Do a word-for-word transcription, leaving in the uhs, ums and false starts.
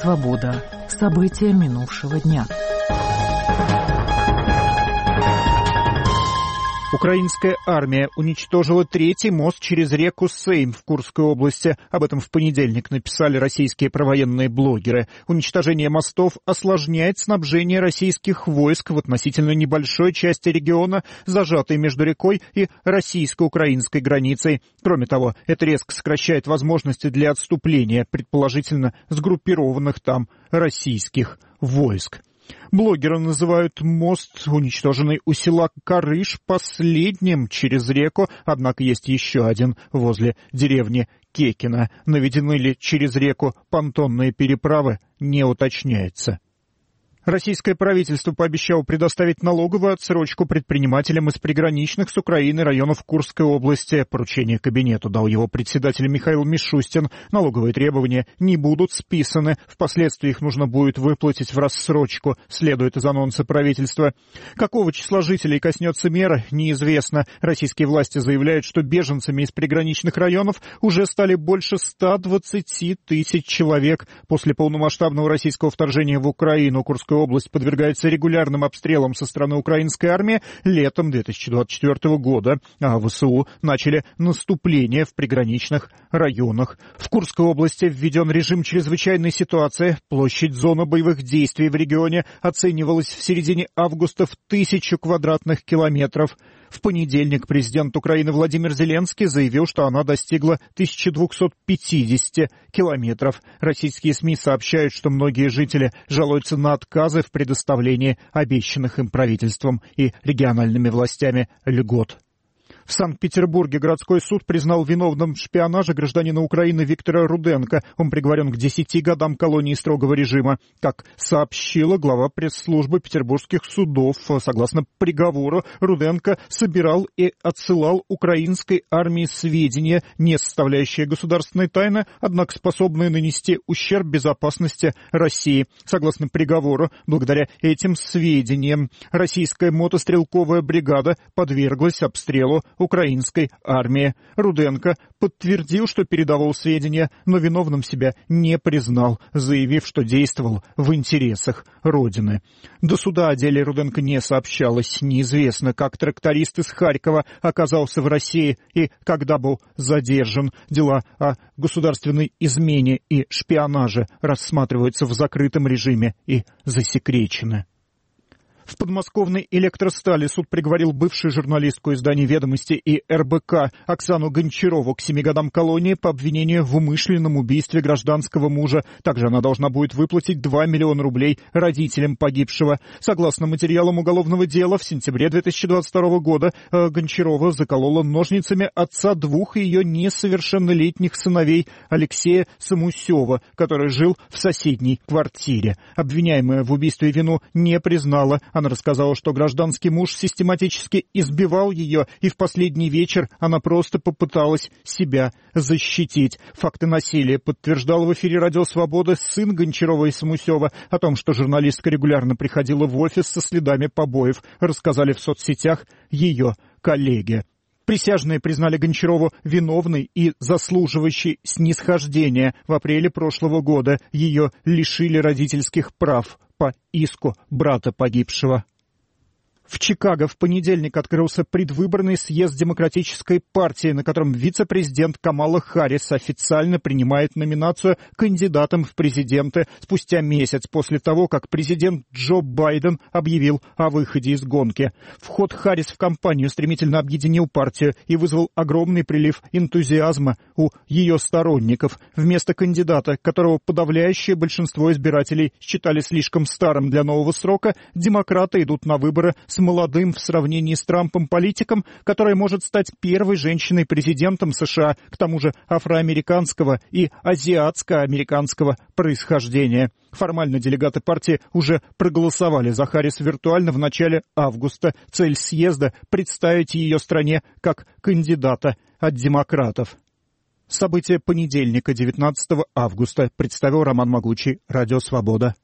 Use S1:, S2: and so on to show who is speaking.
S1: Свобода. События минувшего дня.
S2: Украинская армия уничтожила третий мост через реку Сейм в Курской области. Об этом в понедельник написали российские провоенные блогеры. Уничтожение мостов осложняет снабжение российских войск в относительно небольшой части региона, зажатой между рекой и российско-украинской границей. Кроме того, это резко сокращает возможности для отступления, предположительно сгруппированных там российских войск. Блогеры называют мост, уничтоженный у села Карыш, последним через реку, однако есть еще один возле деревни Кекино. Наведены ли через реку понтонные переправы, не уточняется. Российское правительство пообещало предоставить налоговую отсрочку предпринимателям из приграничных с Украиной районов Курской области. Поручение кабинету дал его председатель Михаил Мишустин. Налоговые требования не будут списаны. Впоследствии их нужно будет выплатить в рассрочку, следует из анонса правительства. Какого числа жителей коснется мера, неизвестно. Российские власти заявляют, что беженцами из приграничных районов уже стали больше ста двадцати тысяч человек. После полномасштабного российского вторжения в Украину Курская область подвергается регулярным обстрелам со стороны украинской армии летом две тысячи двадцать четвёртого года, а ВСУ начали наступление в приграничных районах. В Курской области введен режим чрезвычайной ситуации. Площадь зоны боевых действий в регионе оценивалась в середине августа в тысячу квадратных километров. В понедельник президент Украины Владимир Зеленский заявил, что она достигла тысячи двухсот пятидесяти километров. Российские СМИ сообщают, что многие жители жалуются на отказы в предоставлении обещанных им правительством и региональными властями льгот. В Санкт-Петербурге городской суд признал виновным в шпионаже гражданина Украины Виктора Руденко. Он приговорен к десяти годам колонии строгого режима. Как сообщила глава пресс-службы петербургских судов, согласно приговору, Руденко собирал и отсылал украинской армии сведения, не составляющие государственной тайны, однако способные нанести ущерб безопасности России. Согласно приговору, благодаря этим сведениям, российская мотострелковая бригада подверглась обстрелу украинской армии. Руденко подтвердил, что передавал сведения, но виновным себя не признал, заявив, что действовал в интересах Родины. До суда о деле Руденко не сообщалось. Неизвестно, как тракторист из Харькова оказался в России и когда был задержан. Дела о государственной измене и шпионаже рассматриваются в закрытом режиме и засекречены. В подмосковной «Электростали» суд приговорил бывшую журналистку изданий «Ведомости» и эр бэ ка Оксану Гончарову к семи годам колонии по обвинению в умышленном убийстве гражданского мужа. Также она должна будет выплатить два миллиона рублей родителям погибшего. Согласно материалам уголовного дела, в сентябре две тысячи двадцать второго года Гончарова заколола ножницами отца двух ее несовершеннолетних сыновей Алексея Самусева, который жил в соседней квартире. Обвиняемая в убийстве вину не признала. Она рассказала, что гражданский муж систематически избивал ее, и в последний вечер она просто попыталась себя защитить. Факты насилия подтверждал в эфире «Радио Свобода» сын Гончарова и Самусева. О том, что журналистка регулярно приходила в офис со следами побоев, рассказали в соцсетях ее коллеги. Присяжные признали Гончарову виновной и заслуживающей снисхождения. В апреле прошлого года ее лишили родительских прав по иску брата погибшего. В Чикаго в понедельник открылся предвыборный съезд Демократической партии, на котором вице-президент Камала Харрис официально принимает номинацию кандидатом в президенты спустя месяц после того, как президент Джо Байден объявил о выходе из гонки. Вход Харрис в кампанию стремительно объединил партию и вызвал огромный прилив энтузиазма у ее сторонников. Вместо кандидата, которого подавляющее большинство избирателей считали слишком старым для нового срока, демократы идут на выборы с молодым в сравнении с Трампом политиком, которая может стать первой женщиной-президентом США, к тому же афроамериканского и азиатско-американского происхождения. Формально делегаты партии уже проголосовали за Харрис виртуально в начале августа. Цель съезда — представить ее стране как кандидата от демократов. События понедельника, девятнадцатого августа, представил Роман Могучий, Радио Свобода.